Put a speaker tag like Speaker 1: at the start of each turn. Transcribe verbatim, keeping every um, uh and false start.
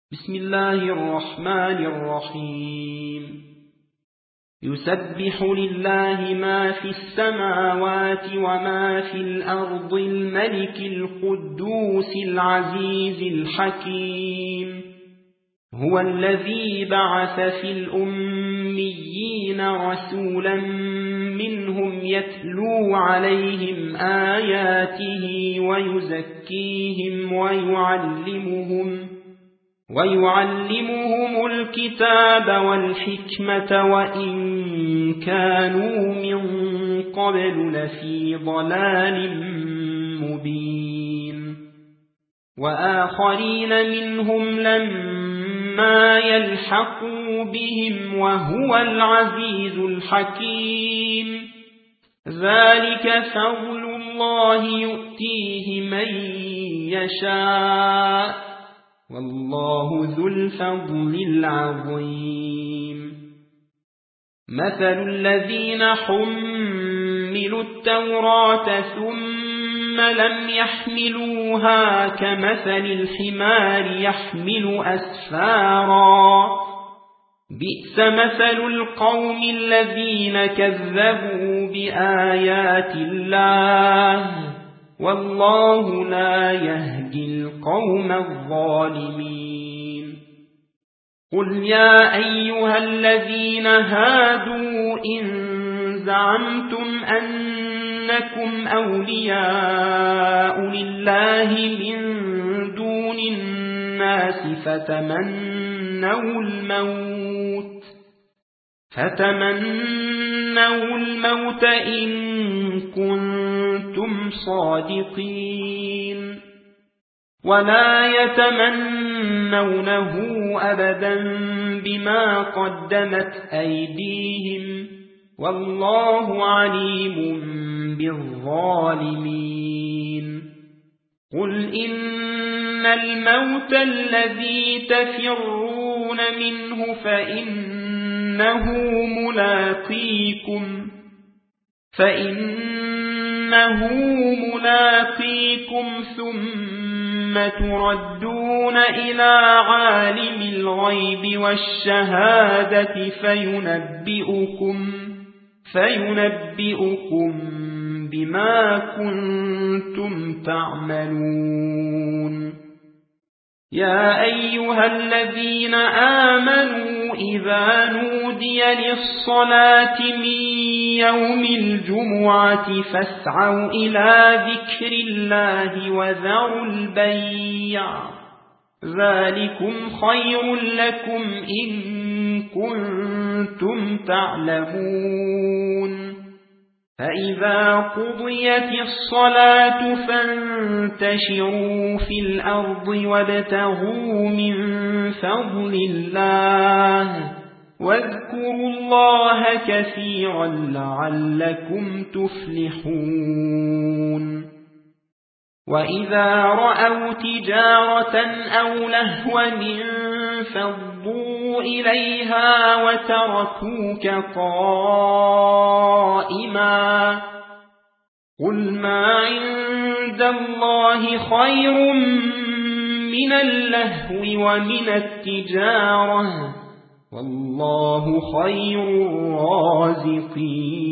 Speaker 1: بسم الله الرحمن الرحيم يسبح لله ما في السماوات وما في الأرض الملك القدوس العزيز الحكيم هو الذي بعث في الأميين رسولا منهم يتلو عليهم آياته ويزكيهم ويعلمهم ويعلمهم الكتاب والحكمة وإن كانوا من قبل لفي ضلال مبين وآخرين منهم لما يلحقوا بهم وهو العزيز الحكيم ذلك فضل الله يؤتيه من يشاء والله ذو الفضل العظيم مثل الذين حملوا التوراة ثم لم يحملوها كمثل الحمار يحمل أسفارا بئس مثل القوم الذين كذبوا بآيات الله والله لا يهدي القوم الظالمين قل يا أيها الذين هادوا إن زعمتم أنكم أولياء لله من دون الناس فتمنوا الموت فتمنوا الموت إن كنتم صادقين ولا يتمنونه أبدا بما قدمت أيديهم والله عليم بالظالمين قل إن الموت الذي تفرون منه فإنه ملاقيكم فإنه ملاقيكم ثم تردون إلى عالم الغيب والشهادة فينبئكم فينبئكم بما كنتم تعملون يا أيها الذين آمنوا إذا نودي للصلاة من يوم الجمعة فاسعوا إلى ذكر الله وذروا البيع ذلكم خير لكم إن كنتم تعلمون فإذا قضيت الصلاة فانتشروا في الأرض وابتغوا من فضل الله واذكروا الله كثيرا لعلكم تفلحون وإذا رأوا تجارة أو لهوا انفضوا إليها وتركوك قائما قل ما عند الله خير من اللهو ومن التجارة والله خير الرازقين